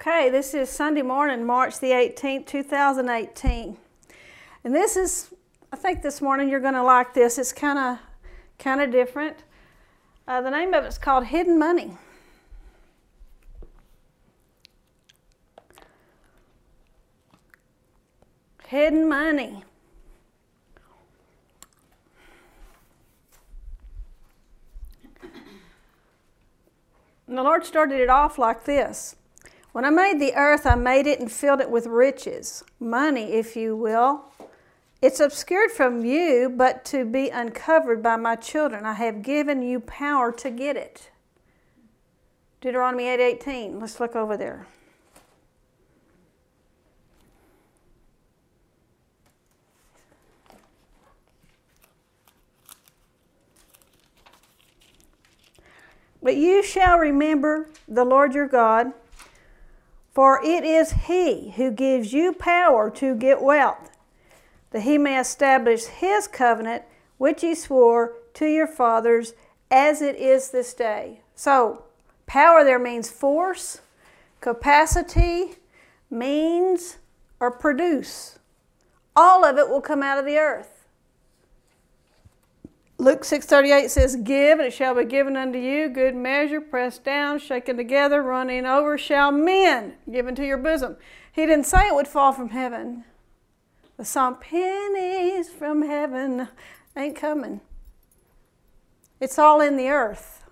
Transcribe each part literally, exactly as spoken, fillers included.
Okay, this is Sunday morning, March the eighteenth, two thousand eighteen. And this is, I think this morning you're going to like this. It's kind of kind of different. Uh, the name of it's called Hidden Money. Hidden money. And the Lord started it off like this. When I made the earth, I made it and filled it with riches, money, if you will. It's obscured from you, but to be uncovered by my children. I have given you power to get it. Deuteronomy eight eighteen. Let's look over there. But you shall remember the Lord your God, for it is He who gives you power to get wealth, that He may establish His covenant, which He swore to your fathers, as it is this day. So, power there means force, capacity, means, or produce. All of it will come out of the earth. Luke six thirty-eight says, Give, and it shall be given unto you, good measure, pressed down, shaken together, running over, shall men give into your bosom. He didn't say it would fall from heaven. The song, pennies from heaven, ain't coming. It's all in the earth.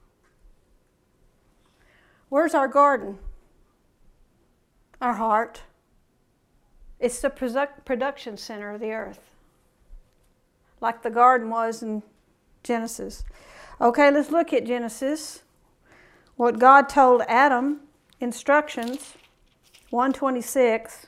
Where's our garden? Our heart. It's the production center of the earth, like the garden was in Genesis. Okay, let's look at Genesis. What God told Adam, instructions, one twenty-six.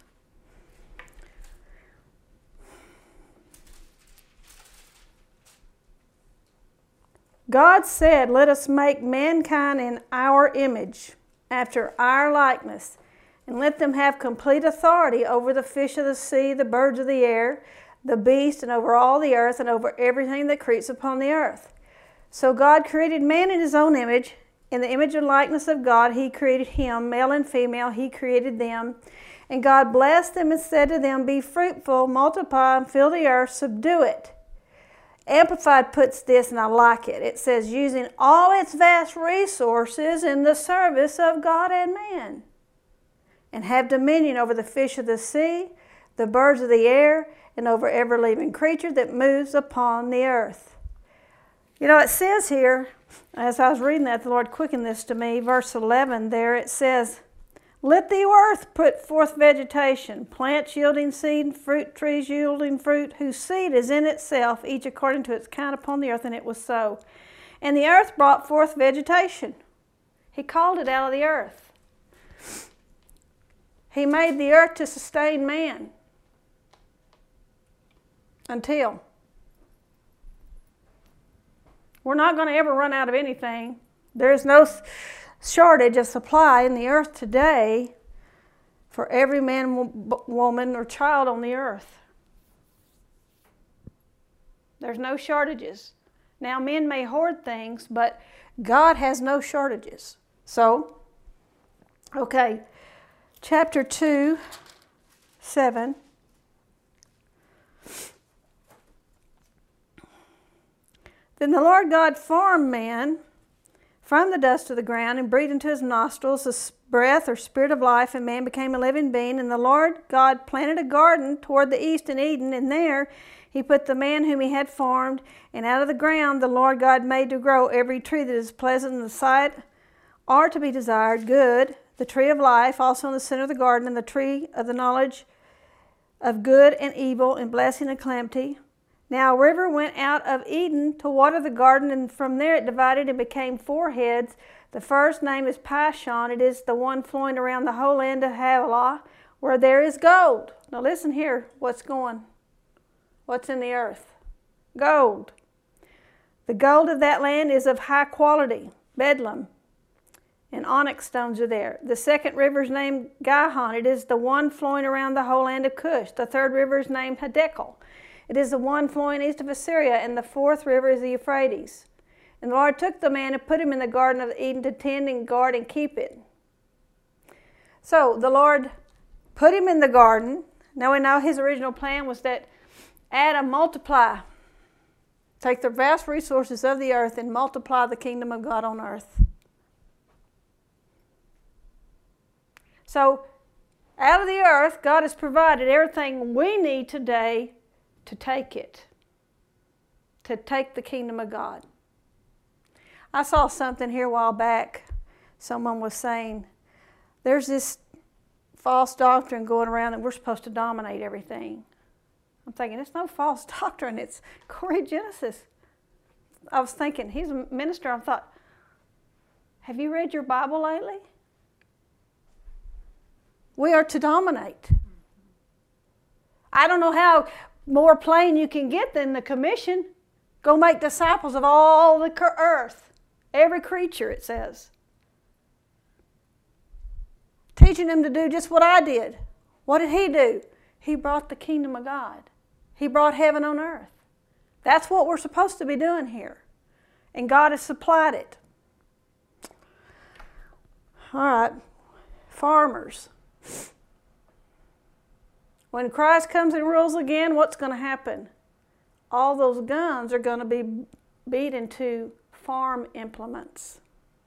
God said, let us make mankind in our image, after our likeness, and let them have complete authority over the fish of the sea, the birds of the air, the beast, and over all the earth, and over everything that creeps upon the earth. So God created man in His own image. In the image and likeness of God, He created him, male and female, He created them. And God blessed them and said to them, be fruitful, multiply, and fill the earth, subdue it. Amplified puts this, and I like it. It says, using all its vast resources in the service of God and man. And have dominion over the fish of the sea, the birds of the air, and over every living creature that moves upon the earth. You know, it says here, as I was reading that, the Lord quickened this to me, verse eleven there, it says, let the earth put forth vegetation, plants yielding seed, and fruit trees yielding fruit, whose seed is in itself, each according to its kind upon the earth, and it was so. And the earth brought forth vegetation. He called it out of the earth. He made the earth to sustain man. Until. We're not going to ever run out of anything. There's no shortage of supply in the earth today for every man, woman, or child on the earth. There's no shortages. Now, men may hoard things, but God has no shortages. So, okay, chapter two, seven. Then the Lord God formed man from the dust of the ground and breathed into his nostrils the breath or spirit of life, and man became a living being. And the Lord God planted a garden toward the east in Eden, and there He put the man whom He had formed. And out of the ground the Lord God made to grow every tree that is pleasant in the sight, or to be desired, good, the tree of life, also in the center of the garden, and the tree of the knowledge of good and evil, and blessing and calamity. Now a river went out of Eden to water the garden, and from there it divided and became four heads. The first name is Pishon. It is the one flowing around the whole land of Havilah, where there is gold. Now listen here, what's going? What's in the earth? Gold. The gold of that land is of high quality, Bedlam, and onyx stones are there. The second river is named Gihon. It is the one flowing around the whole land of Cush. The third river is named Hiddekel. It is the one flowing east of Assyria, and the fourth river is the Euphrates. And the Lord took the man and put him in the garden of Eden to tend and guard and keep it. So the Lord put him in the garden. Now we know his original plan was that Adam multiply. Take the vast resources of the earth and multiply the kingdom of God on earth. So out of the earth, God has provided everything we need today to take it. To take the kingdom of God. I saw something here a while back. Someone was saying, there's this false doctrine going around that we're supposed to dominate everything. I'm thinking, it's no false doctrine, it's Corey Genesis. I was thinking, he's a minister, I thought, have you read your Bible lately? We are to dominate. I don't know how more plain you can get than the commission. Go make disciples of all the earth. Every creature, it says. Teaching them to do just what I did. What did he do? He brought the kingdom of God. He brought heaven on earth. That's what we're supposed to be doing here. And God has supplied it. All right. Farmers. When Christ comes and rules again, what's going to happen? All those guns are going to be beat into farm implements.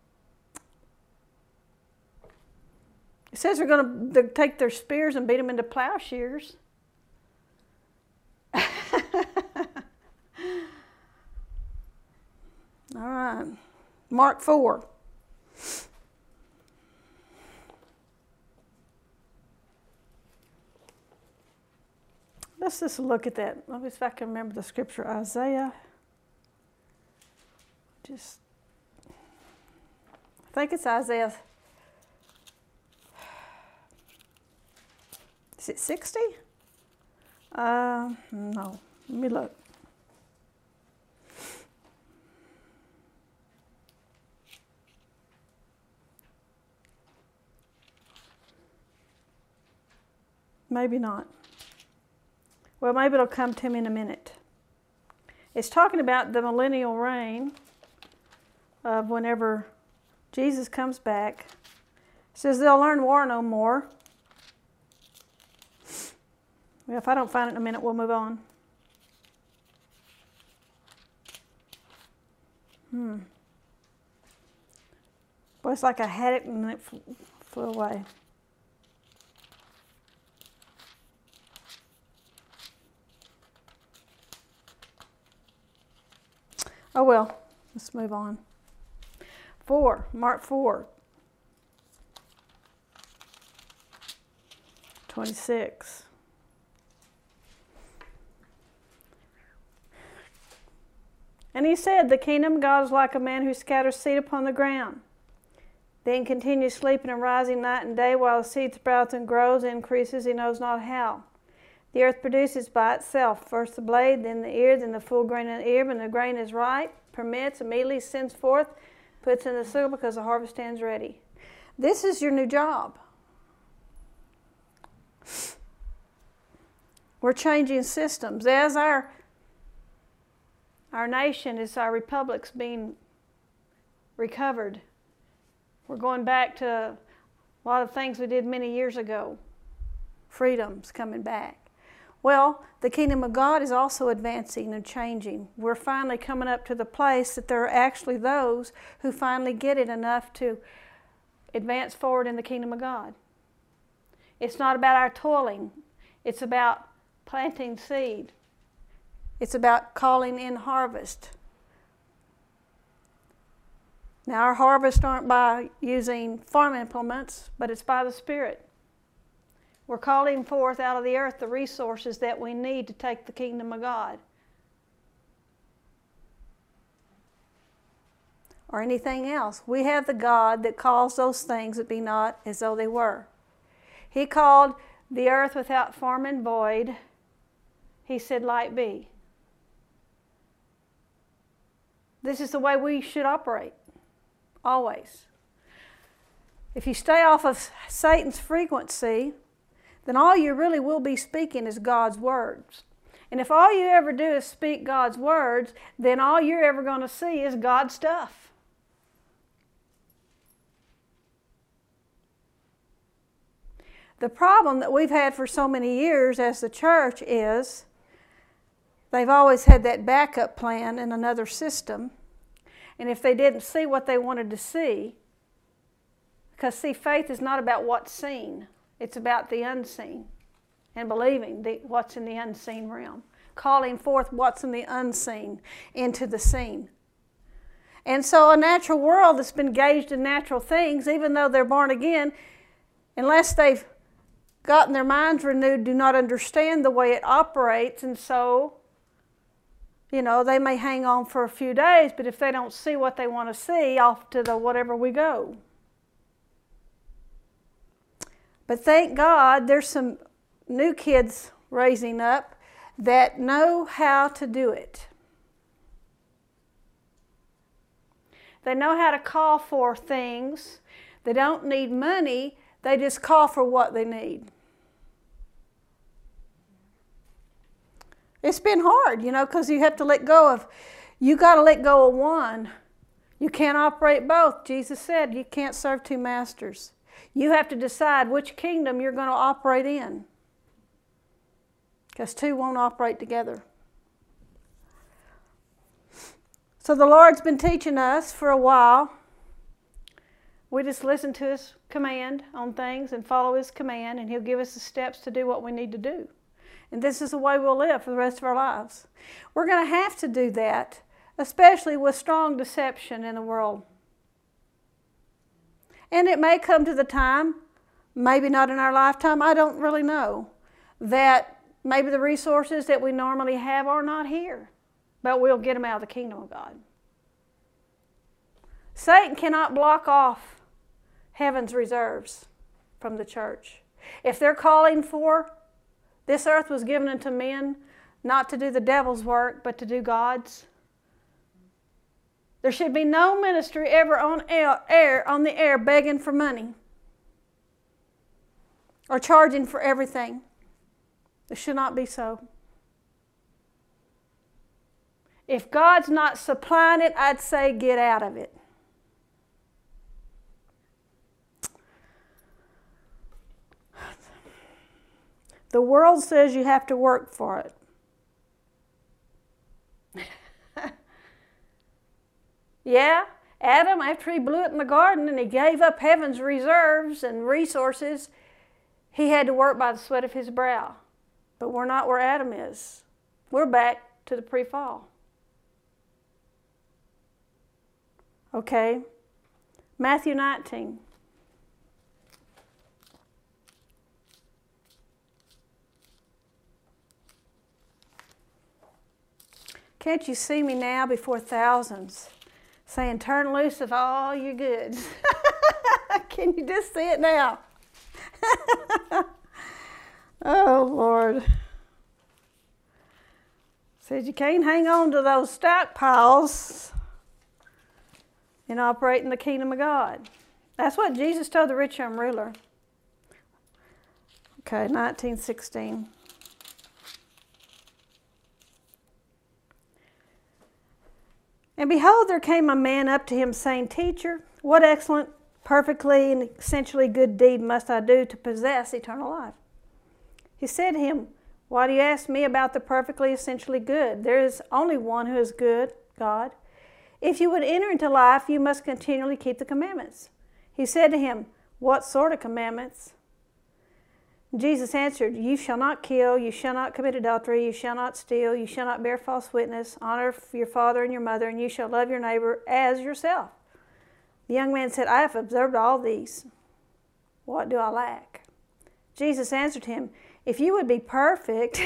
It says they're going to take their spears and beat them into plowshares. All right. Mark four. Let's just look at that. Let me see if I can remember the scripture. Isaiah. Just, I think it's Isaiah. Is it sixty? Uh, no. Let me look. Maybe not. Well, maybe it'll come to me in a minute. It's talking about the millennial reign of whenever Jesus comes back. It says they'll learn war no more. Well, if I don't find it in a minute, we'll move on. Hmm. Well, it's like I had it and it flew away. Oh well, let's move on. Four, Mark four. twenty-six. And he said, the kingdom of God is like a man who scatters seed upon the ground, then continues sleeping and rising night and day while the seed sprouts and grows and increases, he knows not how. The earth produces by itself, first the blade, then the ear, then the full grain in the ear. When the grain is ripe, permits, immediately sends forth, puts in the sickle because the harvest stands ready. This is your new job. We're changing systems. As our, our nation, as our republic's being recovered, we're going back to a lot of things we did many years ago. Freedom's coming back. Well, the kingdom of God is also advancing and changing. We're finally coming up to the place that there are actually those who finally get it enough to advance forward in the kingdom of God. It's not about our toiling. It's about planting seed. It's about calling in harvest. Now, our harvest aren't by using farm implements, but it's by the Spirit. We're calling forth out of the earth the resources that we need to take the kingdom of God. Or anything else. We have the God that calls those things that be not as though they were. He called the earth without form and void. He said, light be. This is the way we should operate. Always. If you stay off of Satan's frequency, then all you really will be speaking is God's words. And if all you ever do is speak God's words, then all you're ever going to see is God's stuff. The problem that we've had for so many years as the church is they've always had that backup plan in another system. And if they didn't see what they wanted to see, because see, faith is not about what's seen. It's about the unseen and believing the, what's in the unseen realm. Calling forth what's in the unseen into the seen. And so a natural world that's been gauged in natural things, even though they're born again, unless they've gotten their minds renewed, do not understand the way it operates. And so, you know, they may hang on for a few days, but if they don't see what they want to see, off to the whatever we go. But thank God there's some new kids raising up that know how to do it. They know how to call for things. They don't need money. They just call for what they need. It's been hard, you know, because you have to let go of, you got to let go of one. You can't operate both. Jesus said you can't serve two masters. You have to decide which kingdom you're going to operate in. Because two won't operate together. So the Lord's been teaching us for a while. We just listen to His command on things and follow His command, and He'll give us the steps to do what we need to do. And this is the way we'll live for the rest of our lives. We're going to have to do that, especially with strong deception in the world. And it may come to the time, maybe not in our lifetime, I don't really know, that maybe the resources that we normally have are not here, but we'll get them out of the kingdom of God. Satan cannot block off heaven's reserves from the church. If they're calling for, this earth was given unto men not to do the devil's work, but to do God's. There should be no ministry ever on air, air on the air begging for money or charging for everything. It should not be so. If God's not supplying it, I'd say get out of it. The world says you have to work for it. Yeah, Adam, after he blew it in the garden and he gave up heaven's reserves and resources, he had to work by the sweat of his brow. But we're not where Adam is. We're back to the pre-fall. Okay, Matthew nineteen. Can't you see me now before thousands, saying, turn loose of all your goods? Can you just see it now? Oh, Lord. Says you can't hang on to those stockpiles and operate in the kingdom of God. That's what Jesus told the rich young ruler. Okay, nineteen sixteen. And behold, there came a man up to him, saying, Teacher, what excellent, perfectly, and essentially good deed must I do to possess eternal life? He said to him, Why do you ask me about the perfectly, essentially good? There is only one who is good, God. If you would enter into life, you must continually keep the commandments. He said to him, What sort of commandments? Jesus answered, You shall not kill, you shall not commit adultery, you shall not steal, you shall not bear false witness, honor your father and your mother, and you shall love your neighbor as yourself. The young man said, I have observed all these. What do I lack? Jesus answered him, If you would be perfect,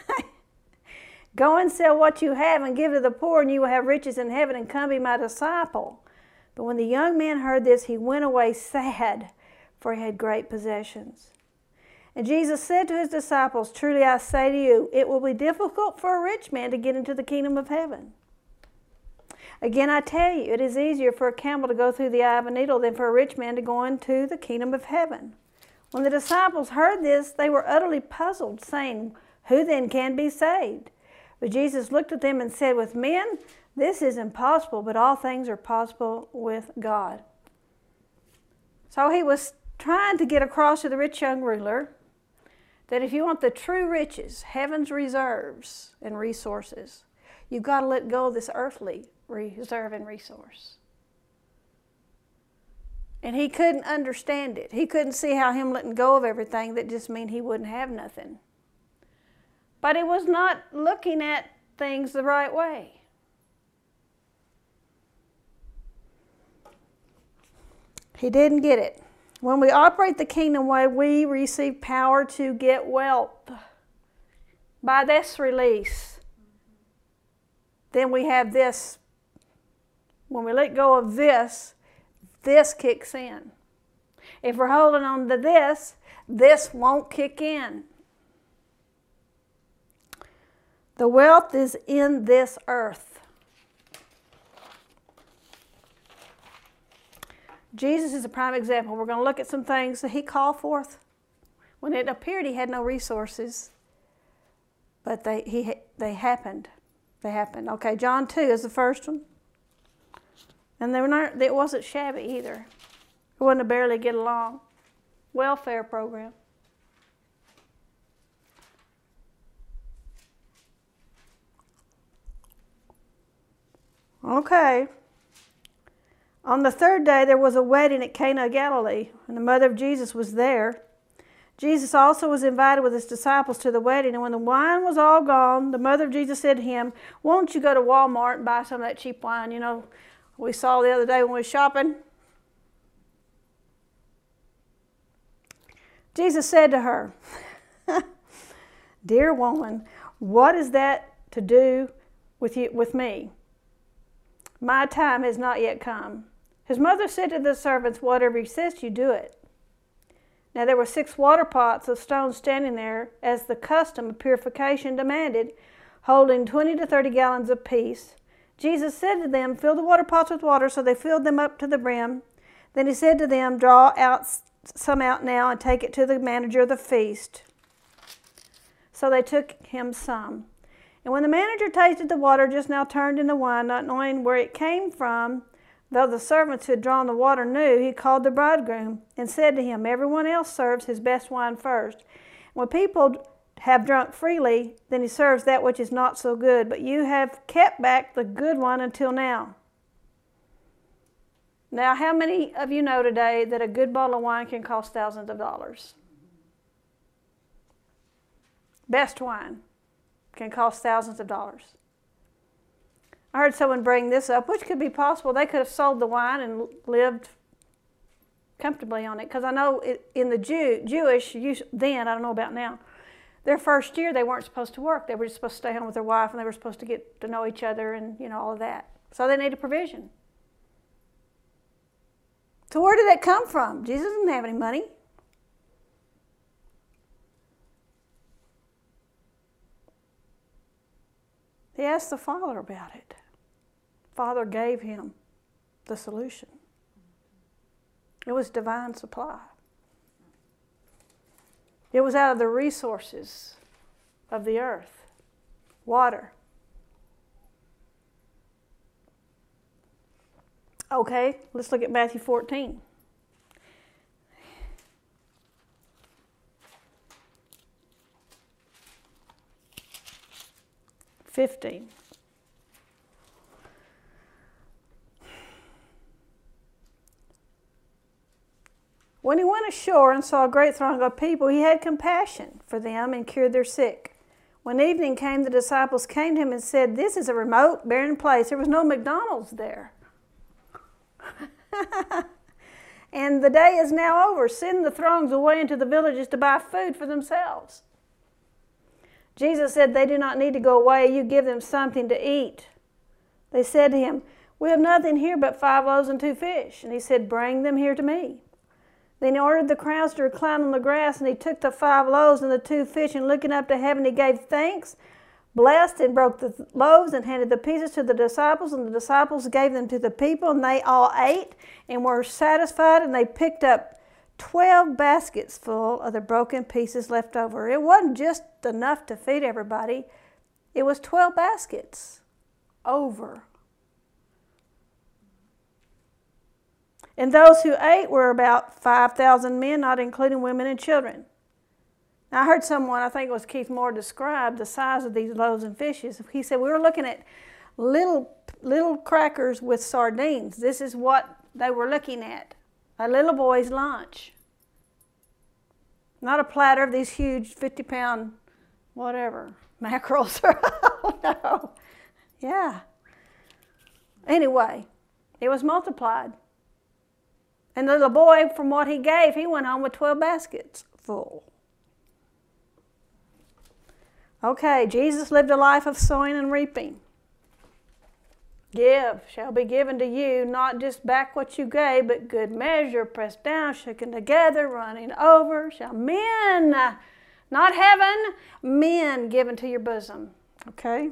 go and sell what you have and give to the poor, and you will have riches in heaven, and come be my disciple. But when the young man heard this, he went away sad, for he had great possessions. And Jesus said to his disciples, Truly I say to you, it will be difficult for a rich man to get into the kingdom of heaven. Again, I tell you, it is easier for a camel to go through the eye of a needle than for a rich man to go into the kingdom of heaven. When the disciples heard this, they were utterly puzzled, saying, Who then can be saved? But Jesus looked at them and said, With men, this is impossible, but all things are possible with God. So he was trying to get across to the rich young ruler that if you want the true riches, heaven's reserves and resources, you've got to let go of this earthly reserve and resource. And he couldn't understand it. He couldn't see how him letting go of everything that just mean he wouldn't have nothing. But he was not looking at things the right way. He didn't get it. When we operate the kingdom way, we receive power to get wealth. By this release, then we have this. When we let go of this, this kicks in. If we're holding on to this, this won't kick in. The wealth is in this earth. Jesus is a prime example. We're going to look at some things that he called forth. When it appeared he had no resources, but they he they happened. They happened. Okay, John two is the first one. And they were not, it wasn't shabby either. It wasn't a barely get along. Welfare program. Okay. On the third day, there was a wedding at Cana of Galilee, and the mother of Jesus was there. Jesus also was invited with his disciples to the wedding, and when the wine was all gone, the mother of Jesus said to him, "Won't you go to Walmart and buy some of that cheap wine, you know, we saw the other day when we were shopping?" Jesus said to her, "Dear woman, what is that to do with you, with me? My time has not yet come." His mother said to the servants, "Whatever he says, you do it." Now there were six water pots of stone standing there, as the custom of purification demanded, holding twenty to thirty gallons apiece. Jesus said to them, "Fill the water pots with water," so they filled them up to the brim. Then he said to them, "Draw out some out now and take it to the manager of the feast." So they took him some. And when the manager tasted the water just now turned into wine, not knowing where it came from, though the servants who had drawn the water knew, he called the bridegroom and said to him, "Everyone else serves his best wine first. When people have drunk freely, then he serves that which is not so good. But you have kept back the good one until now." Now, how many of you know today that a good bottle of wine can cost thousands of dollars? Best wine can cost thousands of dollars. I heard someone bring this up, which could be possible. They could have sold the wine and lived comfortably on it. Because I know it, in the Jew, Jewish, then, I don't know about now, their first year they weren't supposed to work. They were just supposed to stay home with their wife, and they were supposed to get to know each other and, you know, all of that. So they needed provision. So where did that come from? Jesus didn't have any money. He asked the Father about it. Father gave him the solution. It was divine supply. It was out of the resources of the earth. Water. Okay, let's look at Matthew fourteen. fifteen. When he went ashore and saw a great throng of people, he had compassion for them and cured their sick. When evening came, the disciples came to him and said, "This is a remote, barren place. There was no McDonald's there. And the day is now over. Send the throngs away into the villages to buy food for themselves." Jesus said, "They do not need to go away. You give them something to eat." They said to him, "We have nothing here but five loaves and two fish." And he said, "Bring them here to me." Then he ordered the crowds to recline on the grass, and he took the five loaves and the two fish, and looking up to heaven, he gave thanks, blessed and broke the loaves, and handed the pieces to the disciples, and the disciples gave them to the people, and they all ate and were satisfied, and they picked up twelve baskets full of the broken pieces left over. It wasn't just enough to feed everybody. It was twelve baskets over. And those who ate were about five thousand men, not including women and children. Now, I heard someone, I think it was Keith Moore, describe the size of these loaves and fishes. He said, we were looking at little, little crackers with sardines. This is what they were looking at, a little boy's lunch. Not a platter of these huge fifty-pound whatever, mackerels. Oh, no. Yeah. Anyway, it was multiplied. And the little boy, from what he gave, he went home with twelve baskets full. Okay, Jesus lived a life of sowing and reaping. Give shall be given to you, not just back what you gave, but good measure, pressed down, shaken together, running over, shall men, not heaven, men given to your bosom. Okay?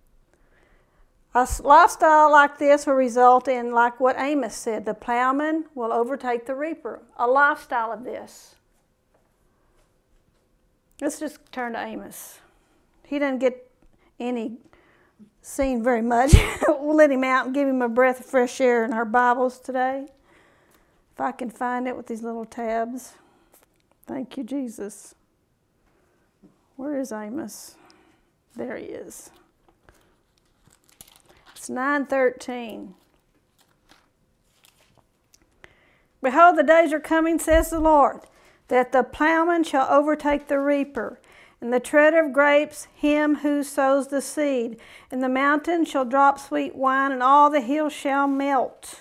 A lifestyle like this will result in, like what Amos said, the plowman will overtake the reaper. A lifestyle of this. Let's just turn to Amos. He doesn't get any seen very much. We'll let him out and give him a breath of fresh air in our Bibles today. If I can find it with these little tabs. Thank you, Jesus. Where is Amos? There he is. It's nine thirteen. Behold, the days are coming, says the Lord, that the plowman shall overtake the reaper, and the treader of grapes him who sows the seed. And the mountain shall drop sweet wine, and all the hills shall melt.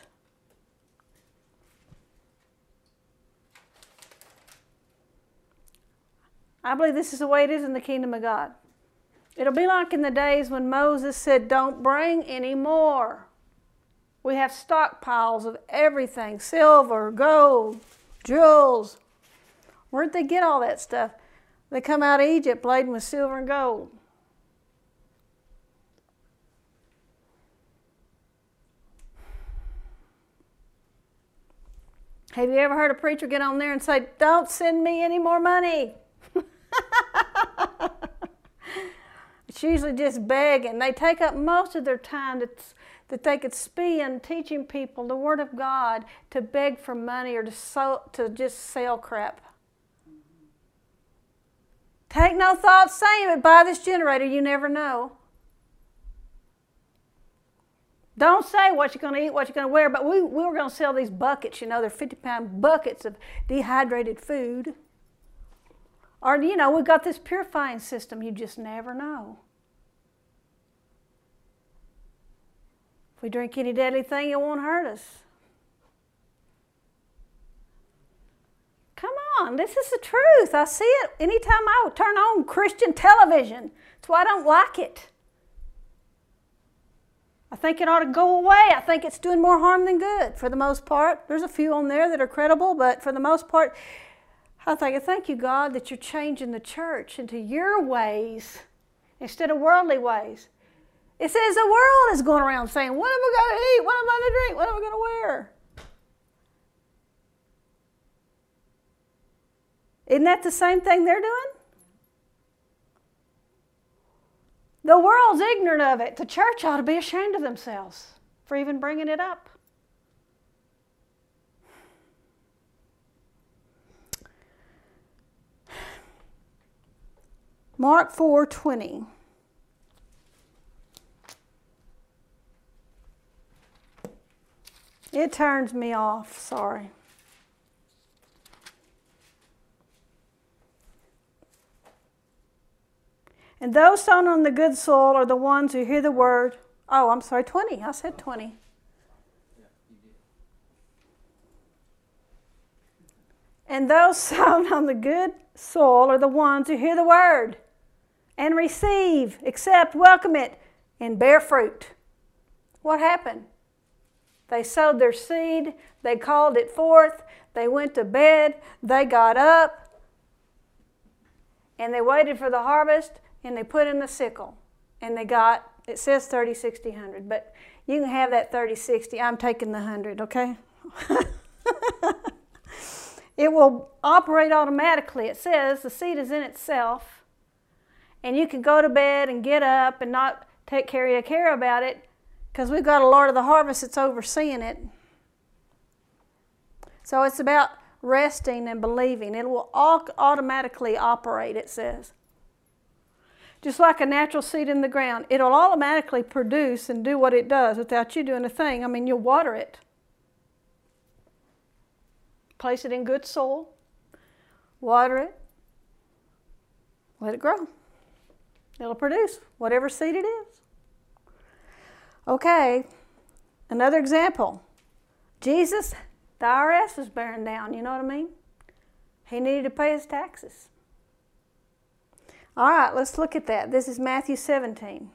I believe this is the way it is in the kingdom of God. It'll be like in the days when Moses said, don't bring any more. We have stockpiles of everything, silver, gold, jewels. Where'd they get all that stuff? They come out of Egypt laden with silver and gold. Have you ever heard a preacher get on there and say, don't send me any more money? It's usually just begging. They take up most of their time to, that they could spend teaching people the Word of God to beg for money or to, so, to just sell crap. Take no thought saying, but buy this generator, you never know. Don't say what you're going to eat, what you're going to wear, but we, we were going to sell these buckets, you know, they're fifty-pound buckets of dehydrated food. Or, you know, we've got this purifying system, you just never know. If we drink any deadly thing, it won't hurt us. Come on, this is the truth. I see it anytime I turn on Christian television. That's why I don't like it. I think it ought to go away. I think it's doing more harm than good for the most part. There's a few on there that are credible, but for the most part, I think, thank you, God, that you're changing the church into your ways instead of worldly ways. It says the world is going around saying, what am I going to eat? What am I going to drink? What am I going to wear? Isn't that the same thing they're doing? The world's ignorant of it. The church ought to be ashamed of themselves for even bringing it up. Mark four twenty. It turns me off, sorry. And those sown on the good soil are the ones who hear the word. Oh, I'm sorry, twenty. I said twenty. And those sown on the good soil are the ones who hear the word and receive, accept, welcome it, and bear fruit. What happened? They sowed their seed, they called it forth, they went to bed, they got up, and they waited for the harvest, and they put in the sickle. And they got, it says thirty, sixty, one hundred, but you can have that thirty, sixty. I'm taking the one hundred, okay? It will operate automatically. It says the seed is in itself, and you can go to bed and get up and not take care, care about it because we've got a Lord of the harvest that's overseeing it. So it's about resting and believing. It will automatically operate, it says. Just like a natural seed in the ground. It'll automatically produce and do what it does without you doing a thing. I mean, you'll water it. Place it in good soil. Water it. Let it grow. It'll produce whatever seed it is. Okay, another example. Jesus, the I R S was bearing down, you know what I mean? He needed to pay his taxes. All right, let's look at that. This is Matthew seventeen.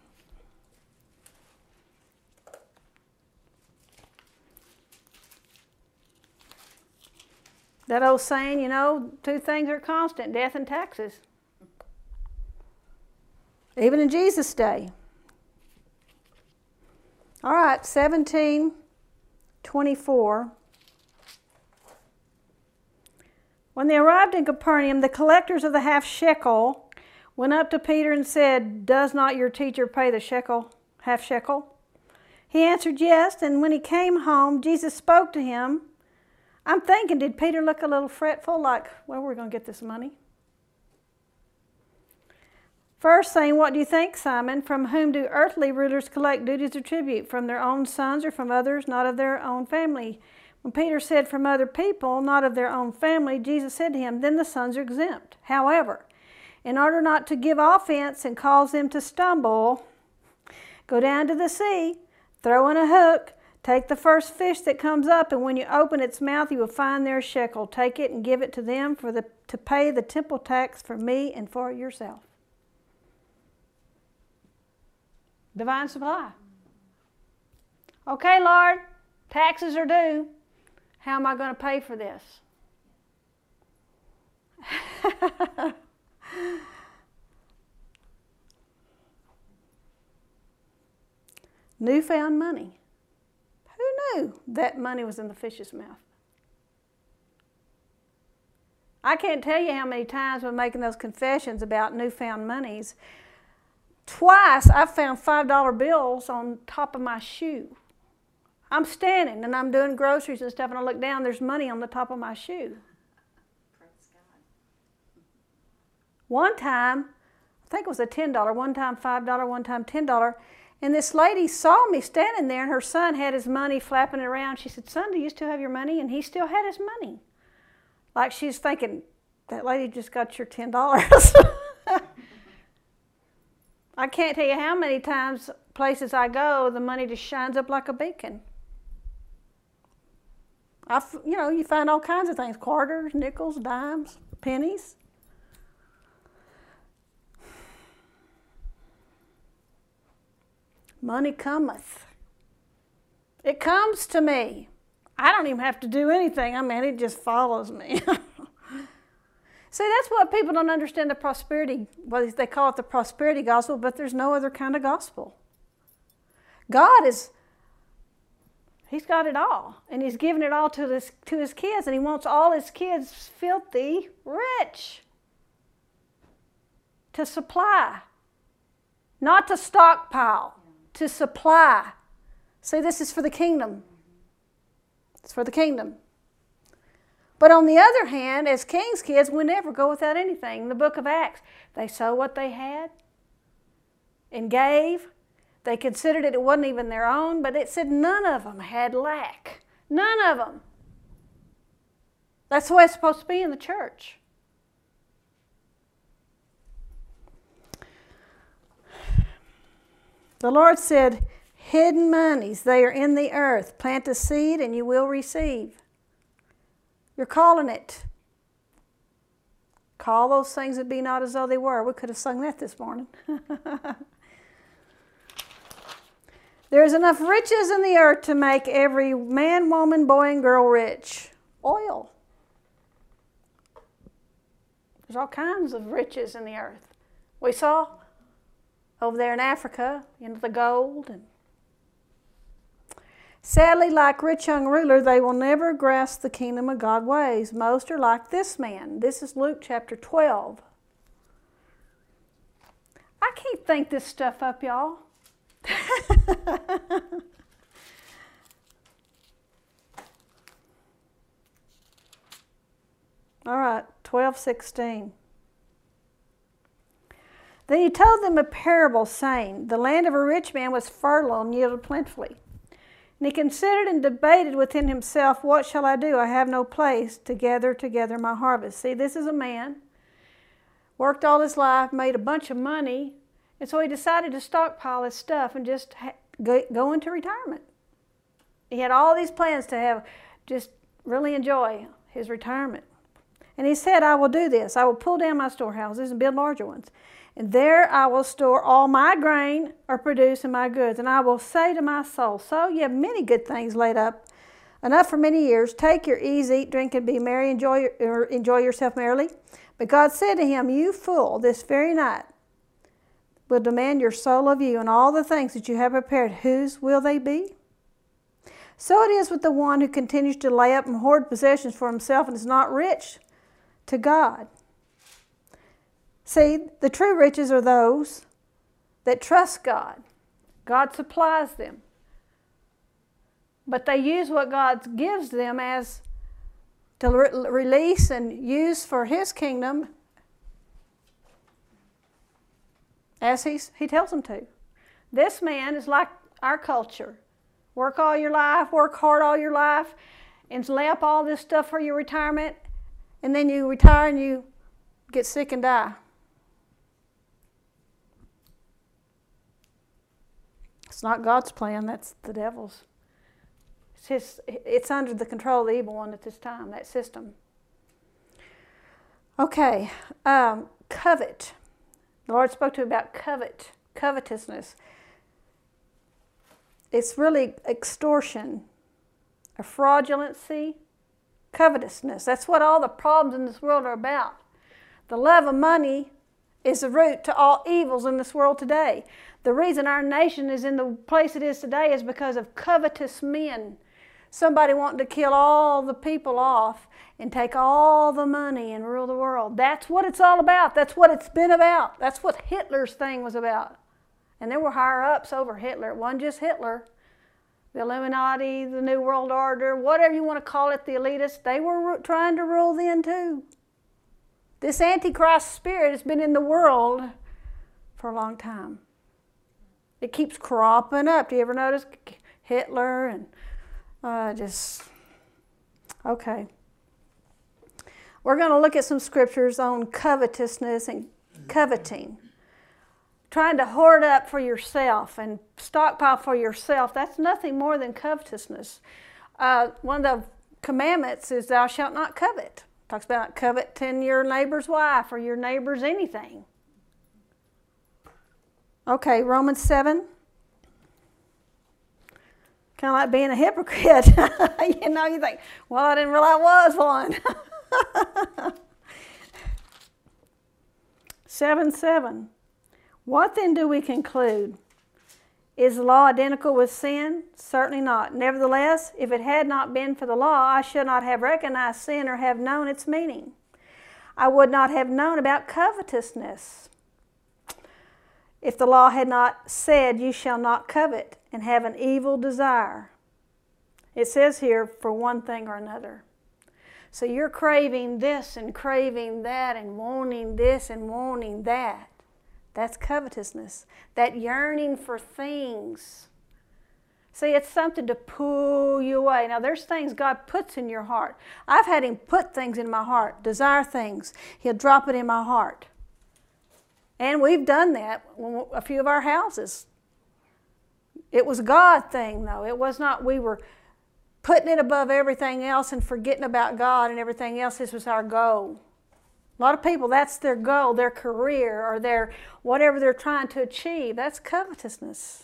That old saying, you know, two things are constant, death and taxes. Even in Jesus' day. All right, seventeen twenty-four. When they arrived in Capernaum, the collectors of the half shekel went up to Peter and said, "Does not your teacher pay the shekel, half shekel?" He answered, "Yes." And when he came home, Jesus spoke to him. I'm thinking, did Peter look a little fretful, like, well, we're going to get this money? First saying, "What do you think, Simon? From whom do earthly rulers collect duties or tribute? From their own sons or from others, not of their own family?" When Peter said, "From other people, not of their own family," Jesus said to him, "Then the sons are exempt. However, in order not to give offense and cause them to stumble, go down to the sea, throw in a hook, take the first fish that comes up, and when you open its mouth, you will find their shekel. Take it and give it to them for the, to pay the temple tax for me and for yourself." Divine supply. Okay, Lord, taxes are due. How am I going to pay for this? Newfound money. Who knew that money was in the fish's mouth? I can't tell you how many times when making those confessions about newfound monies, twice I've found five dollar bills on top of my shoe. I'm standing and I'm doing groceries and stuff, and I look down, there's money on the top of my shoe. Praise God. One time, I think it was a ten dollar, one time five dollar, one time ten dollar, and this lady saw me standing there, and her son had his money flapping around. She said, "Son, do you still have your money?" And he still had his money. Like she's thinking, that lady just got your ten dollars. I can't tell you how many times, places I go, the money just shines up like a beacon. I, you know, you find all kinds of things, quarters, nickels, dimes, pennies. Money cometh. It comes to me. I don't even have to do anything. I mean, it just follows me. See, that's what people don't understand the prosperity, well, they call it the prosperity gospel, but there's no other kind of gospel. God is, He's got it all, and He's given it all to his, to his kids, and He wants all His kids filthy rich. To supply. Not to stockpile, to supply. See, this is for the kingdom. It's for the kingdom. But on the other hand, as king's kids, we never go without anything. In the book of Acts, they sold what they had and gave. They considered it, it wasn't even their own, but it said none of them had lack. None of them. That's the way it's supposed to be in the church. The Lord said, hidden monies, they are in the earth. Plant a seed and you will receive. You're calling it. Call those things that be not as though they were. We could have sung that this morning. There's enough riches in the earth to make every man, woman, boy, and girl rich. Oil. There's all kinds of riches in the earth. We saw over there in Africa, you know, the gold. And sadly, like rich young ruler, they will never grasp the kingdom of God's ways. Most are like this man. This is Luke chapter twelve. I can't think this stuff up, y'all. All right, twelve sixteen. Then he told them a parable, saying, the land of a rich man was fertile and yielded plentifully. And he considered and debated within himself, what shall I do? I have no place to gather together my harvest. See, this is a man, worked all his life, made a bunch of money, and so he decided to stockpile his stuff and just ha- go, go into retirement. He had all these plans to have, just really enjoy his retirement. And he said, I will do this. I will pull down my storehouses and build larger ones. And there I will store all my grain or produce and my goods. And I will say to my soul, so you have many good things laid up, enough for many years. Take your ease, eat, drink, and be merry. Enjoy, your, or enjoy yourself merrily. But God said to him, you fool, this very night will demand your soul of you, and all the things that you have prepared, whose will they be? So it is with the one who continues to lay up and hoard possessions for himself and is not rich to God. See, the true riches are those that trust God. God supplies them. But they use what God gives them as to re- release and use for His kingdom as he's, He tells them to. This man is like our culture. Work all your life, work hard all your life, and lay up all this stuff for your retirement, and then you retire and you get sick and die. It's not God's plan, that's the devil's. It's, his, it's under the control of the evil one at this time, that system. Okay, um, covet. The Lord spoke to me about covet, covetousness. It's really extortion, a fraudulency, covetousness. That's what all the problems in this world are about. The love of money is the root to all evils in this world today. The reason our nation is in the place it is today is because of covetous men. Somebody wanting to kill all the people off and take all the money and rule the world. That's what it's all about. That's what it's been about. That's what Hitler's thing was about. And there were higher-ups over Hitler. It wasn't just Hitler. The Illuminati, the New World Order, whatever you want to call it, the elitists, they were trying to rule then too. This Antichrist spirit has been in the world for a long time. It keeps cropping up. Do you ever notice Hitler and uh, just, okay. We're going to look at some scriptures on covetousness and coveting. Trying to hoard up for yourself and stockpile for yourself, that's nothing more than covetousness. Uh, one of the commandments is thou shalt not covet. Talks about coveting your neighbor's wife or your neighbor's anything. Okay, Romans seven. Kind of like being a hypocrite. You know, you think, well, I didn't realize I was one. seven seven. What then do we conclude? Is the law identical with sin? Certainly not. Nevertheless, if it had not been for the law, I should not have recognized sin or have known its meaning. I would not have known about covetousness if the law had not said, you shall not covet and have an evil desire. It says here, for one thing or another. So you're craving this and craving that and wanting this and wanting that. That's covetousness. That yearning for things. See, it's something to pull you away. Now, there's things God puts in your heart. I've had Him put things in my heart, desire things. He'll drop it in my heart. And we've done that in a few of our houses. It was a God thing, though. It was not we were putting it above everything else and forgetting about God and everything else. This was our goal. A lot of people, that's their goal, their career, or their whatever they're trying to achieve. That's covetousness.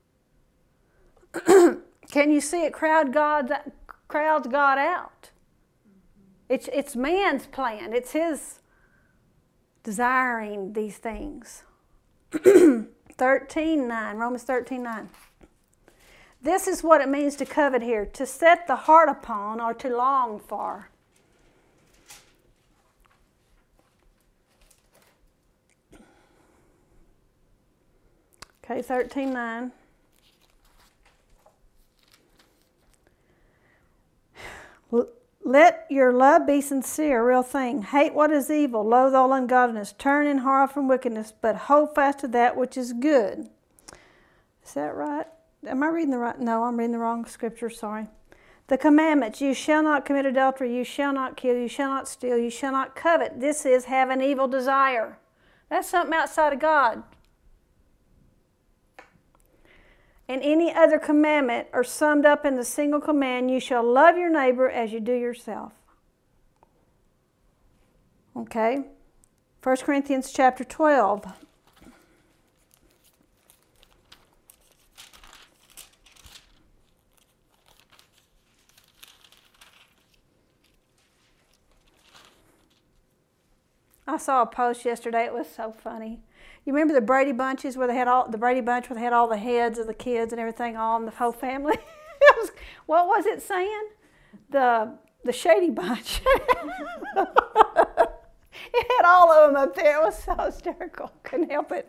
Can you see it crowd God, crowds God out? It's, it's man's plan. It's his desiring these things. thirteen nine, Romans thirteen nine. This is what it means to covet here, to set the heart upon or to long for. Okay, thirteen nine. Let your love be sincere, a real thing. Hate what is evil, loathe all ungodliness. Turn in horror from wickedness, but hold fast to that which is good. Is that right? Am I reading the right? No, I'm reading the wrong scripture, sorry. The commandments, you shall not commit adultery, you shall not kill, you shall not steal, you shall not covet. This is have an evil desire. That's something outside of God. And any other commandment are summed up in the single command, you shall love your neighbor as you do yourself. Okay? First Corinthians chapter twelve. I saw a post yesterday. It was so funny. You remember the Brady Bunches where they had all the Brady Bunch where they had all the heads of the kids and everything, all in the whole family. It was, what was it saying? The the Shady Bunch. It had all of them up there. It was so hysterical. Couldn't help it.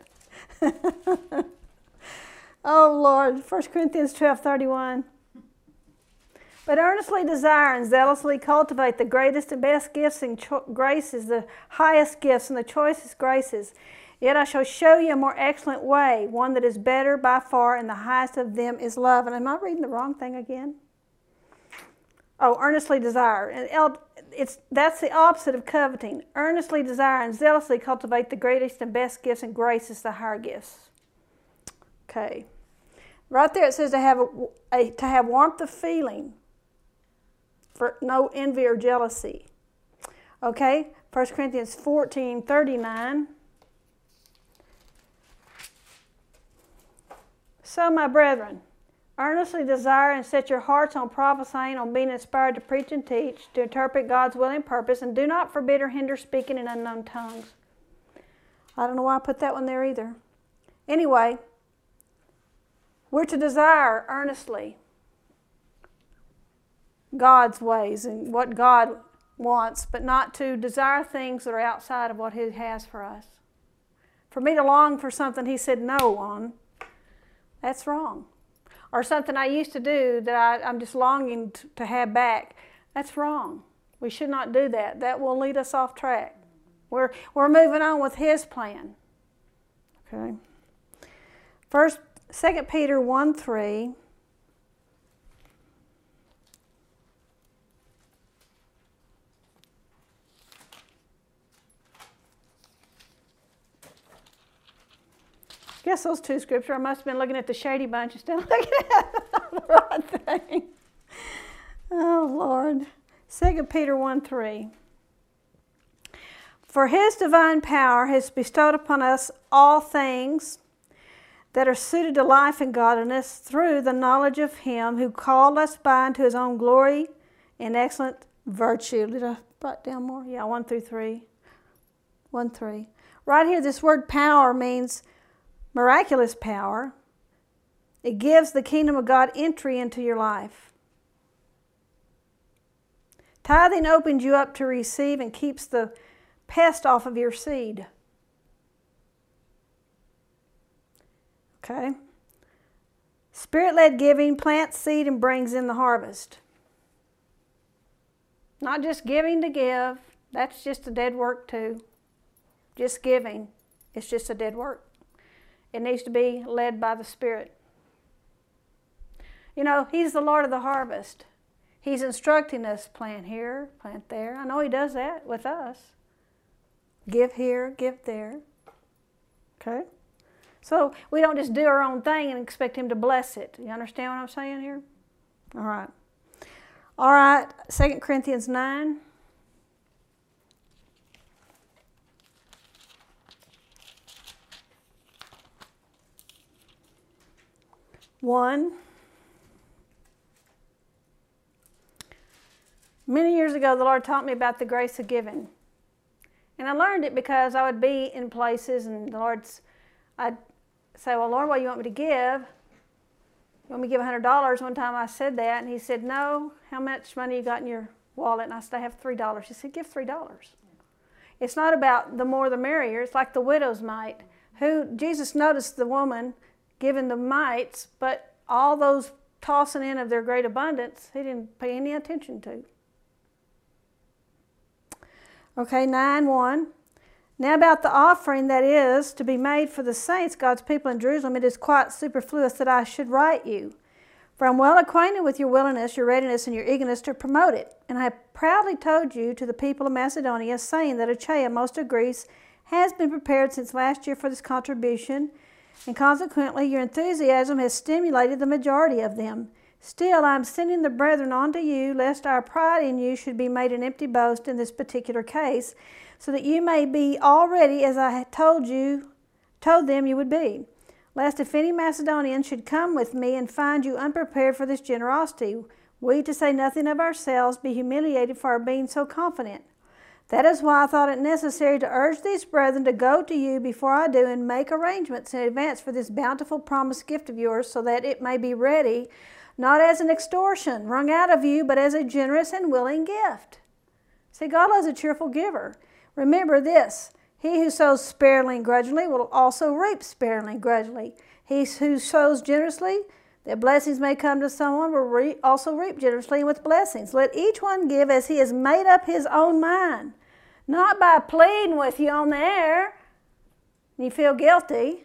Oh Lord, First Corinthians twelve thirty-one. But earnestly desire and zealously cultivate the greatest and best gifts and cho- graces, the highest gifts and the choicest graces. Yet I shall show you a more excellent way, one that is better by far, and the highest of them is love. And am I reading the wrong thing again? Oh, earnestly desire. And it's, that's the opposite of coveting. Earnestly desire and zealously cultivate the greatest and best gifts and graces, the higher gifts. Okay. Right there it says to have, a, a, to have warmth of feeling. For no envy or jealousy. Okay, First Corinthians fourteen thirty-nine. So, my brethren, earnestly desire and set your hearts on prophesying, on being inspired to preach and teach, to interpret God's will and purpose, and do not forbid or hinder speaking in unknown tongues. I don't know why I put that one there either. Anyway, we're to desire earnestly God's ways and what God wants, but not to desire things that are outside of what He has for us. For me to long for something He said no on, that's wrong. Or something I used to do that I, I'm just longing to, to have back, that's wrong. We should not do that. That will lead us off track. We're, we're moving on with His plan. Okay. First, Second Peter one three. Guess those two scriptures, I must have been looking at the Shady Bunch instead of looking at the right thing. Oh, Lord. Second Peter one three. For His divine power has bestowed upon us all things that are suited to life and godliness through the knowledge of Him who called us by unto His own glory and excellent virtue. Did I write down more? Yeah, one through three. one three. Right here, this word power means miraculous power. It gives the kingdom of God entry into your life. Tithing opens you up to receive and keeps the pest off of your seed. Okay? Spirit-led giving plants seed and brings in the harvest. Not just giving to give. That's just a dead work too. Just giving. It's just a dead work. It needs to be led by the Spirit. You know, He's the Lord of the harvest. He's instructing us, plant here, plant there. I know He does that with us. Give here, give there. Okay? So we don't just do our own thing and expect Him to bless it. You understand what I'm saying here? All right. All right, Second Corinthians nine. One. Many years ago, the Lord taught me about the grace of giving. And I learned it because I would be in places and the Lord's, I'd say, well, Lord, what do you want me to give? You want me to give one hundred dollars? One time I said that, and He said, no, how much money you got in your wallet? And I said, I have three dollars. He said, give three dollars. It's not about the more the merrier. It's like the widow's mite. Who Jesus noticed the woman giving the mites, but all those tossing in of their great abundance, He didn't pay any attention to. Okay, nine one. Now about the offering that is to be made for the saints, God's people in Jerusalem, it is quite superfluous that I should write you. For I'm well acquainted with your willingness, your readiness, and your eagerness to promote it. And I have proudly told you to the people of Macedonia, saying that Achaia, most of Greece, has been prepared since last year for this contribution, and consequently your enthusiasm has stimulated the majority of them. Still, I am sending the brethren on to you, lest our pride in you should be made an empty boast in this particular case, so that you may be all ready as I had told you, told them you would be. Lest if any Macedonian should come with me and find you unprepared for this generosity, we, to say nothing of ourselves, be humiliated for our being so confident. That is why I thought it necessary to urge these brethren to go to you before I do and make arrangements in advance for this bountiful promised gift of yours, so that it may be ready, not as an extortion wrung out of you, but as a generous and willing gift. See, God loves a cheerful giver. Remember this, he who sows sparingly and grudgingly will also reap sparingly and grudgingly. He who sows generously, that blessings may come to someone, will re- also reap generously and with blessings. Let each one give as he has made up his own mind, not by pleading with you on the air and you feel guilty.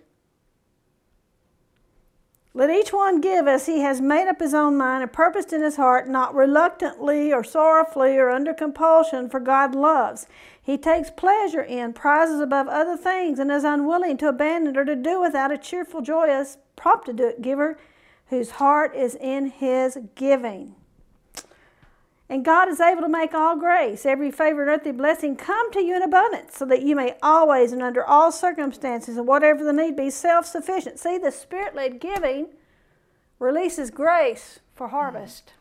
Let each one give as he has made up his own mind and purposed in his heart, not reluctantly or sorrowfully or under compulsion, for God loves. He takes pleasure in, prizes above other things, and is unwilling to abandon or to do without a cheerful, joyous, prompt-to-do-it giver, whose heart is in his giving. And God is able to make all grace, every favor and earthly blessing, come to you in abundance, so that you may always and under all circumstances and whatever the need be, self-sufficient. See, the Spirit-led giving releases grace for harvest.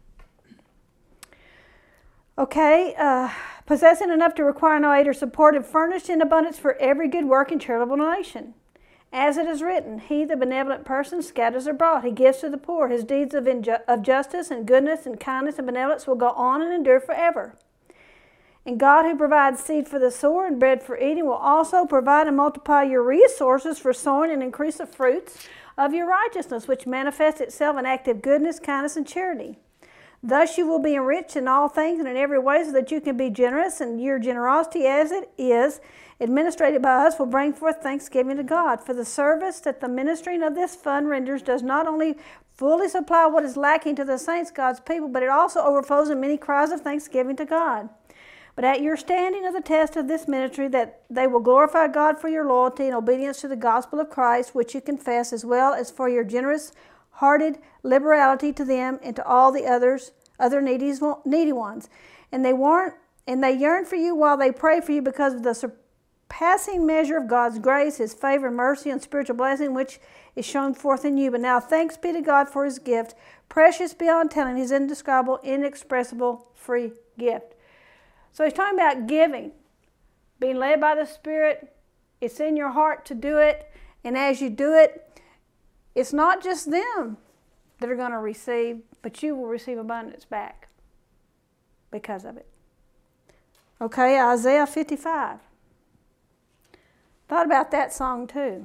Okay, uh, possessing enough to require no aid or support, and furnished in abundance for every good work and charitable donation. As it is written, he, the benevolent person, scatters abroad. He gives to the poor. His deeds of, inju- of justice and goodness and kindness and benevolence will go on and endure forever. And God, who provides seed for the sower and bread for eating, will also provide and multiply your resources for sowing and increase the fruits of your righteousness, which manifests itself in active goodness, kindness, and charity. Thus you will be enriched in all things and in every way, so that you can be generous, and your generosity, as it is administrated by us, will bring forth thanksgiving to God. For the service that the ministering of this fund renders does not only fully supply what is lacking to the saints, God's people, but it also overflows in many cries of thanksgiving to God. But at your standing of the test of this ministry, that they will glorify God for your loyalty and obedience to the gospel of Christ, which you confess, as well as for your generous-hearted liberality to them and to all the others, other needy, needy ones. And they warn, and they yearn for you while they pray for you, because of the surpassing measure of God's grace, his favor, mercy, and spiritual blessing, which is shown forth in you. But now thanks be to God for his gift, precious beyond telling, his indescribable, inexpressible, free gift. So he's talking about giving, being led by the Spirit. It's in your heart to do it. And as you do it, it's not just them that are going to receive, but you will receive abundance back because of it. Okay, Isaiah fifty-five. Thought about that song too.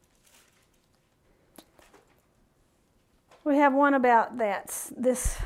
We have one about that. This.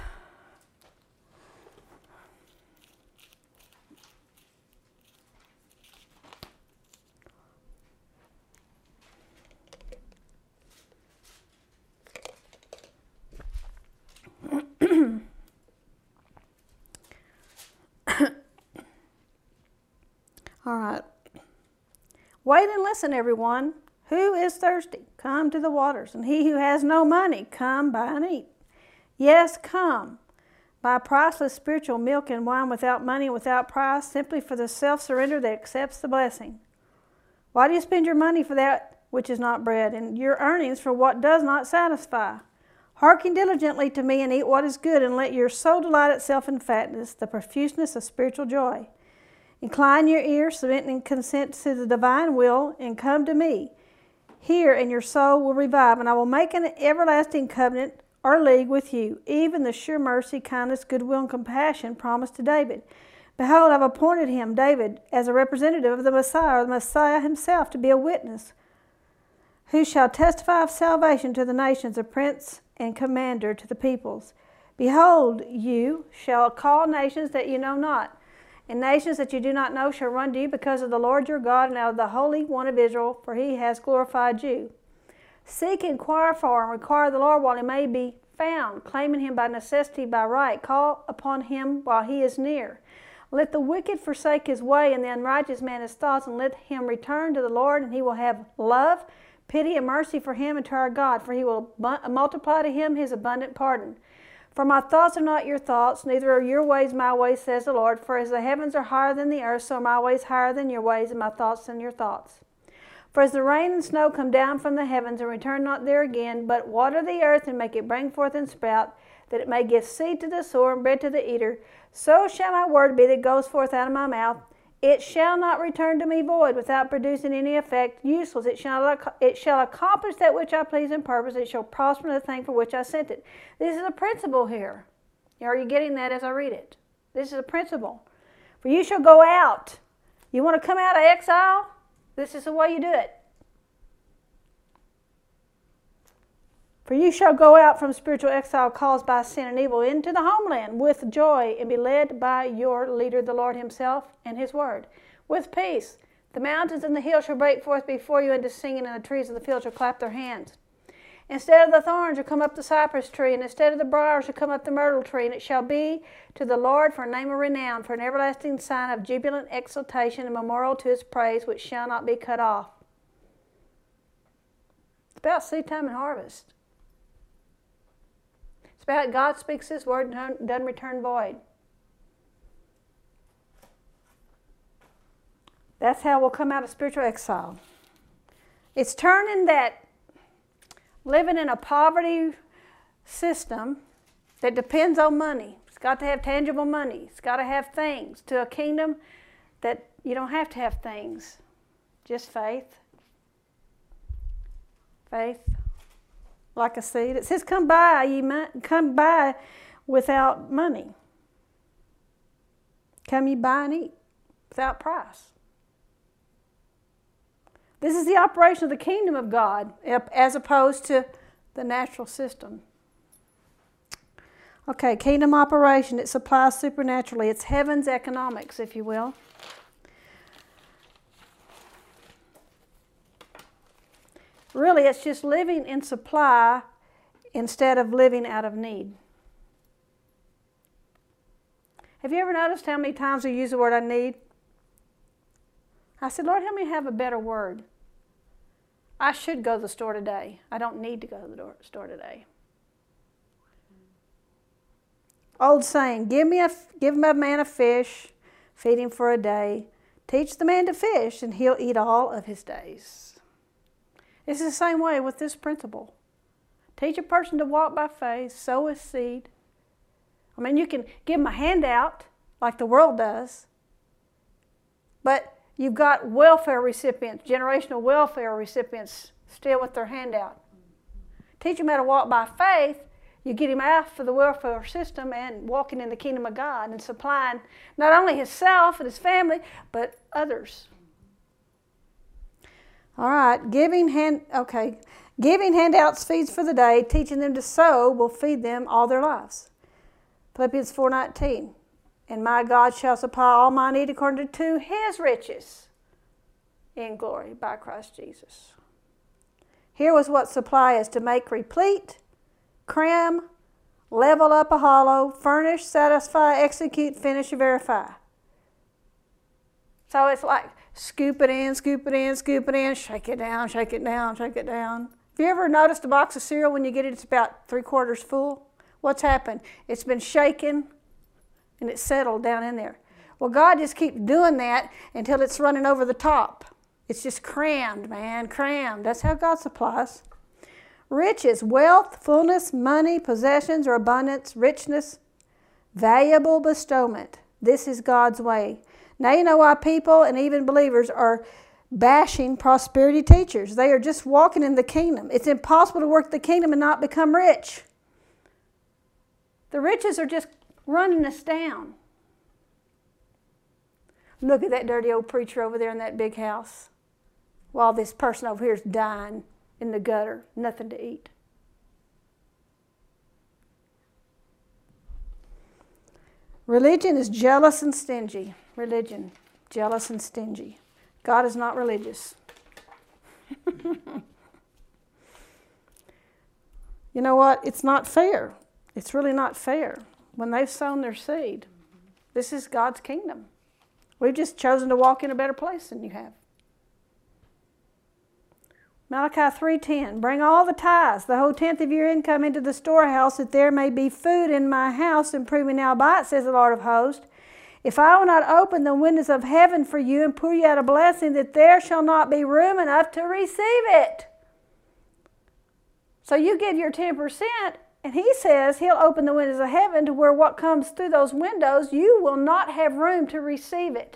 All right. Wait and listen, everyone. Who is thirsty? Come to the waters. And he who has no money, come buy and eat. Yes, come. Buy priceless spiritual milk and wine without money and without price, simply for the self-surrender that accepts the blessing. Why do you spend your money for that which is not bread, and your earnings for what does not satisfy? Hearken diligently to me and eat what is good, and let your soul delight itself in fatness, the profuseness of spiritual joy. Incline your ear, submit and consent to the divine will, and come to me. Hear, and your soul will revive, and I will make an everlasting covenant or league with you, even the sure mercy, kindness, goodwill, and compassion promised to David. Behold, I have appointed him, David, as a representative of the Messiah, or the Messiah himself, to be a witness, who shall testify of salvation to the nations, a prince and commander to the peoples. Behold, you shall call nations that you know not, And nations that you do not know shall run to you because of the Lord your God and out of the Holy One of Israel, for he has glorified you. Seek, inquire for, and require the Lord while he may be found, claiming him by necessity, by right. Call upon him while he is near. Let the wicked forsake his way, and the unrighteous man his thoughts, and let him return to the Lord, and he will have love, pity, and mercy for him and to our God, for he will multiply to him his abundant pardon. For my thoughts are not your thoughts, neither are your ways my ways, says the Lord. For as the heavens are higher than the earth, so are my ways higher than your ways, and my thoughts than your thoughts. For as the rain and snow come down from the heavens, and return not there again, but water the earth, and make it bring forth and sprout, that it may give seed to the sower and bread to the eater, so shall my word be that goes forth out of my mouth. It shall not return to me void, without producing any effect, useless. It shall, it shall accomplish that which I please and purpose. It shall prosper in the thing for which I sent it. This is a principle here. Are you getting that as I read it? This is a principle. For you shall go out. You want to come out of exile? This is the way you do it. For you shall go out from spiritual exile caused by sin and evil into the homeland with joy, and be led by your leader, the Lord himself, and his word. With peace, the mountains and the hills shall break forth before you into singing, and the trees of the field shall clap their hands. Instead of the thorns shall come up the cypress tree, and instead of the briar shall come up the myrtle tree, and it shall be to the Lord for a name of renown, for an everlasting sign of jubilant exultation, and memorial to his praise, which shall not be cut off. It's about seed time and harvest. It's about God speaks his word and doesn't return void. That's how we'll come out of spiritual exile. It's turning that living in a poverty system that depends on money. It's got to have tangible money. It's got to have things, to a kingdom that you don't have to have things. Just faith. Faith. Like a seed. It says, come by, ye might come by without money. Come ye buy and eat without price. This is the operation of the kingdom of God as opposed to the natural system. Okay, kingdom operation. It supplies supernaturally. It's heaven's economics, if you will. Really, it's just living in supply instead of living out of need. Have you ever noticed how many times we use the word I need? I said, Lord, help me have a better word. I should go to the store today. I don't need to go to the store today. Old saying, give me a, give a man a fish, feed him for a day. Teach the man to fish, and he'll eat all of his days. It's the same way with this principle. Teach a person to walk by faith, sow a seed. I mean, you can give them a handout like the world does, but you've got welfare recipients, generational welfare recipients still with their handout. Teach them how to walk by faith. You get him out of the welfare system and walking in the kingdom of God and supplying not only himself and his family, but others. All right, giving hand okay, giving handouts feeds for the day, teaching them to sow will feed them all their lives. Philippians four nineteen, and my God shall supply all my need according to his riches in glory by Christ Jesus. Here was what supply is: to make replete, cram, level up a hollow, furnish, satisfy, execute, finish, verify. So it's like scoop it in, scoop it in, scoop it in, shake it down, shake it down, shake it down. Have you ever noticed a box of cereal when you get it, it's about three quarters full? What's happened? It's been shaken and it's settled down in there. Well, God just keeps doing that until it's running over the top. It's just crammed, man, crammed. That's how God supplies. Riches, wealth, fullness, money, possessions, or abundance, richness, valuable bestowment. This is God's way. Now you know why people and even believers are bashing prosperity teachers. They are just walking in the kingdom. It's impossible to work the kingdom and not become rich. The riches are just running us down. Look at that dirty old preacher over there in that big house, while this person over here is dying in the gutter, nothing to eat. Religion is jealous and stingy. religion, jealous and stingy. God is not religious. You know what? It's not fair. It's really not fair when they've sown their seed. This is God's kingdom. We've just chosen to walk in a better place than you have. Malachi three ten, bring all the tithes, the whole tenth of your income into the storehouse, that there may be food in my house, and prove me now by it, says the Lord of hosts. If I will not open the windows of heaven for you and pour you out a blessing, that there shall not be room enough to receive it. So you give your ten percent, and he says he'll open the windows of heaven to where what comes through those windows, you will not have room to receive it.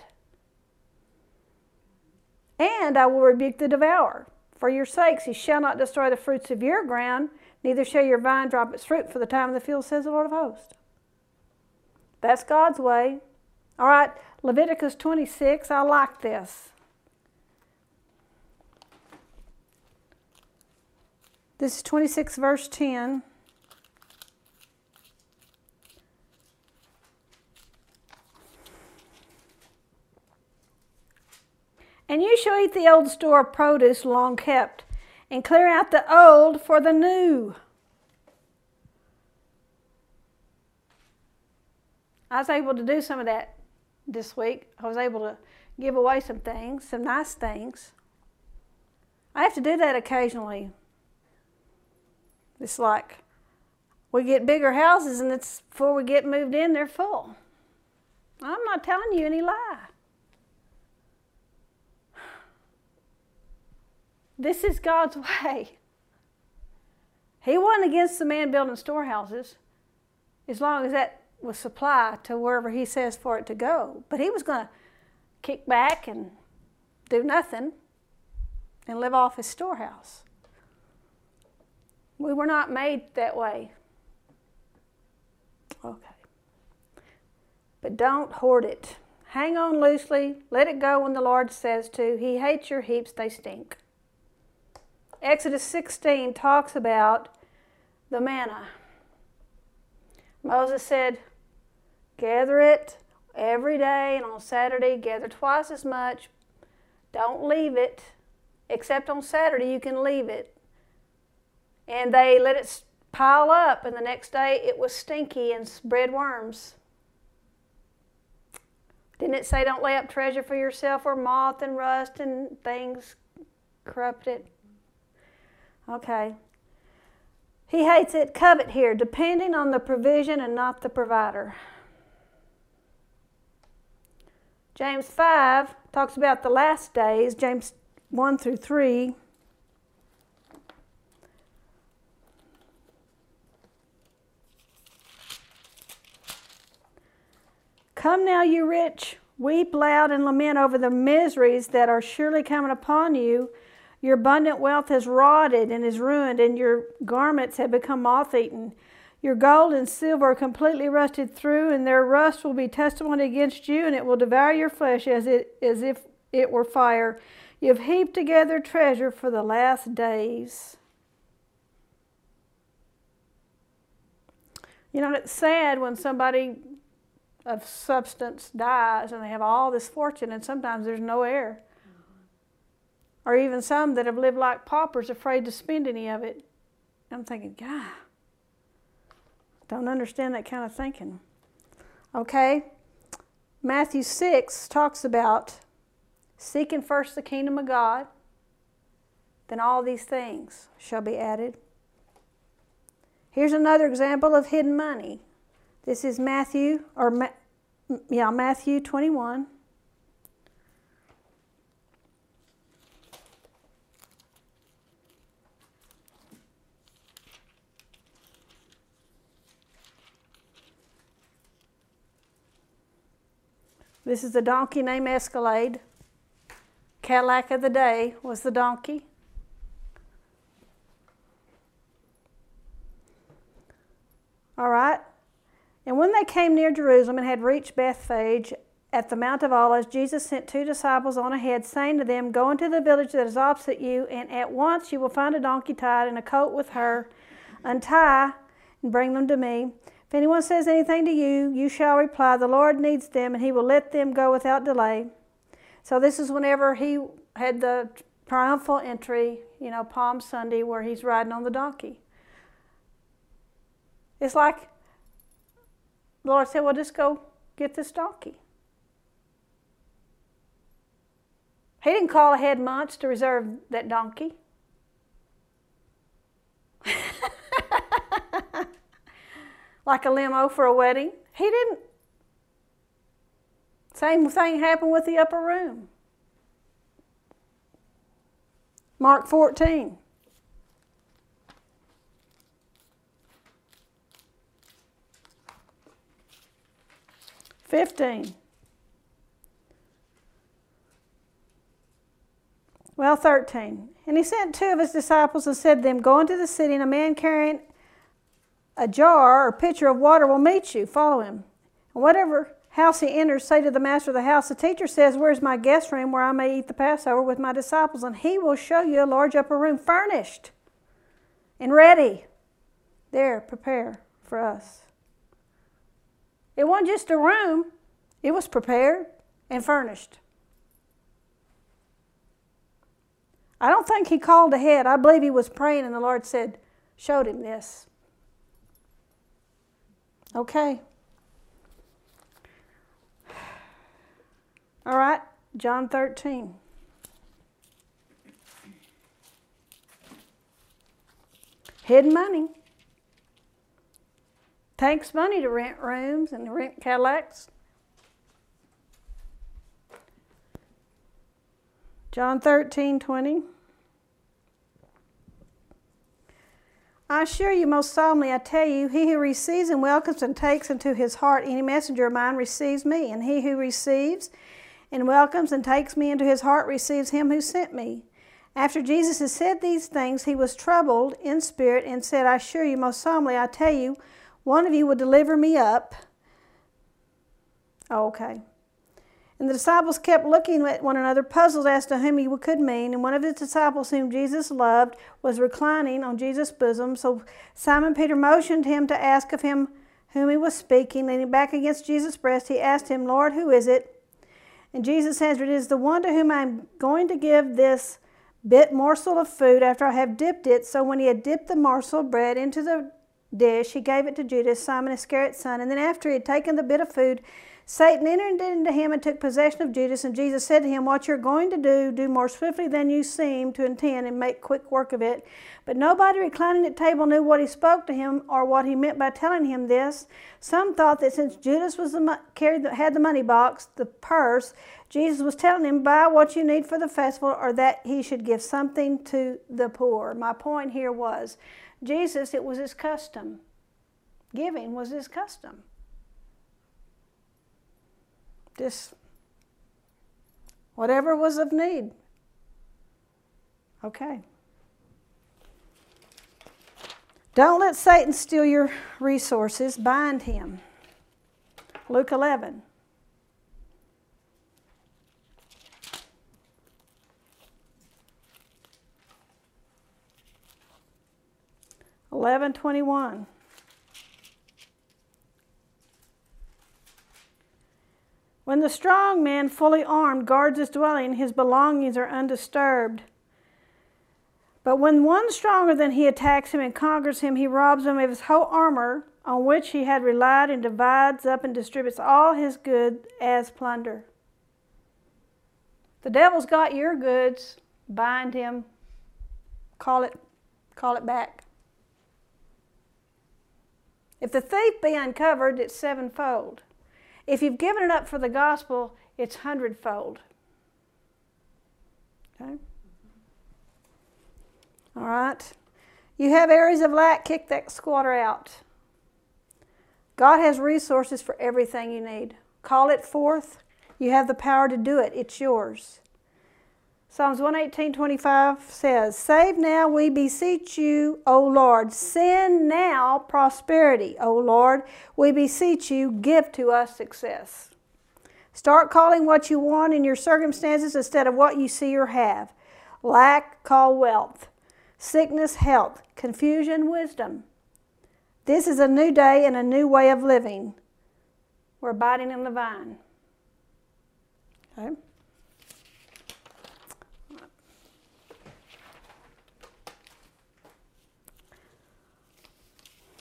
And I will rebuke the devourer. For your sakes he shall not destroy the fruits of your ground, neither shall your vine drop its fruit for the time of the field, says the Lord of hosts. That's God's way. All right, Leviticus twenty-six, I like this. This is twenty-six, verse ten. And you shall eat the old store of produce long kept, and clear out the old for the new. I was able to do some of that this week. I was able to give away some things, some nice things. I have to do that occasionally. It's like we get bigger houses, and it's before we get moved in, they're full. I'm not telling you any lie. This is God's way. He wasn't against the man building storehouses as long as that was supply to wherever he says for it to go. But he was going to kick back and do nothing and live off his storehouse. We were not made that way. Okay. But don't hoard it. Hang on loosely. Let it go when the Lord says to. He hates your heaps, they stink. Exodus sixteen talks about the manna. Moses said, gather it every day, and on Saturday gather twice as much. Don't leave it. Except on Saturday you can leave it. And they let it pile up, and the next day it was stinky and bred worms. Didn't it say don't lay up treasure for yourself where moth and rust and things corrupt it? Okay. He hates it. Covet here, depending on the provision and not the provider. James five talks about the last days, James one through three. Come now, you rich, weep loud and lament over the miseries that are surely coming upon you. Your abundant wealth has rotted and is ruined, and your garments have become moth-eaten. Your gold and silver are completely rusted through, and their rust will be testimony against you, and it will devour your flesh as it as if it were fire. You have heaped together treasure for the last days. You know, it's sad when somebody of substance dies and they have all this fortune, and sometimes there's no heir. Or even some that have lived like paupers, afraid to spend any of it. I'm thinking, God, don't understand that kind of thinking. Okay, Matthew six talks about seeking first the kingdom of God, then all these things shall be added. Here's another example of hidden money. This is Matthew, or Ma- yeah, Matthew twenty-one. This is a donkey named Escalade. Cadillac of the day was the donkey. All right. And when they came near Jerusalem and had reached Bethphage at the Mount of Olives, Jesus sent two disciples on ahead, saying to them, go into the village that is opposite you, and at once you will find a donkey tied and a colt with her. Untie and bring them to me. If anyone says anything to you, you shall reply, the Lord needs them, and he will let them go without delay. So this is whenever he had the triumphal entry, you know, Palm Sunday, where he's riding on the donkey. It's like the Lord said, well, just go get this donkey. He didn't call ahead months to reserve that donkey. Like a limo for a wedding. He didn't. Same thing happened with the upper room. Mark fourteen. fifteen. Well, thirteen. And he sent two of his disciples and said to them, go into the city, and a man carrying a jar or pitcher of water will meet you. Follow him. And whatever house he enters, say to the master of the house, the teacher says, where's my guest room where I may eat the Passover with my disciples? And he will show you a large upper room furnished and ready. There, prepare for us. It wasn't just a room. It was prepared and furnished. I don't think he called ahead. I believe he was praying and the Lord said, showed him this. Okay. All right, John thirteen. Hidden money. Takes money to rent rooms and rent Cadillacs. John thirteen, twenty. I assure you, most solemnly, I tell you, he who receives and welcomes and takes into his heart any messenger of mine receives me, and he who receives and welcomes and takes me into his heart receives him who sent me. After Jesus had said these things, he was troubled in spirit and said, I assure you, most solemnly, I tell you, one of you will deliver me up. Oh, okay. And the disciples kept looking at one another, puzzled as to whom he could mean. And one of his disciples, whom Jesus loved, was reclining on Jesus' bosom. So Simon Peter motioned him to ask of him whom he was speaking. Leaning back against Jesus' breast, he asked him, Lord, who is it? And Jesus answered, it is the one to whom I am going to give this bit morsel of food after I have dipped it. So when he had dipped the morsel of bread into the dish, he gave it to Judas, Simon Iscariot's son. And then after he had taken the bit of food, Satan entered into him and took possession of Judas, and Jesus said to him, what you're going to do, do more swiftly than you seem to intend, and make quick work of it. But nobody reclining at table knew what he spoke to him or what he meant by telling him this. Some thought that since Judas was the, carried the, had the money box, the purse, Jesus was telling him, buy what you need for the festival, or that he should give something to the poor. My point here was, Jesus, it was his custom. Giving was his custom. Just whatever was of need. Okay. Don't let Satan steal your resources. Bind him. Luke eleven. eleven twenty-one. When the strong man, fully armed, guards his dwelling, his belongings are undisturbed. But when one stronger than he attacks him and conquers him, he robs him of his whole armor on which he had relied and divides up and distributes all his goods as plunder. The devil's got your goods. Bind him. Call it, call it back. If the thief be uncovered, it's sevenfold. If you've given it up for the gospel, it's hundredfold. Okay? All right. You have areas of lack, kick that squatter out. God has resources for everything you need. Call it forth. You have the power to do it. It's yours. Psalms one eighteen twenty-five says, save now, we beseech you, O Lord. Send now prosperity, O Lord. We beseech you, give to us success. Start calling what you want in your circumstances instead of what you see or have. Lack, call wealth. Sickness, health. Confusion, wisdom. This is a new day and a new way of living. We're abiding in the vine. Okay?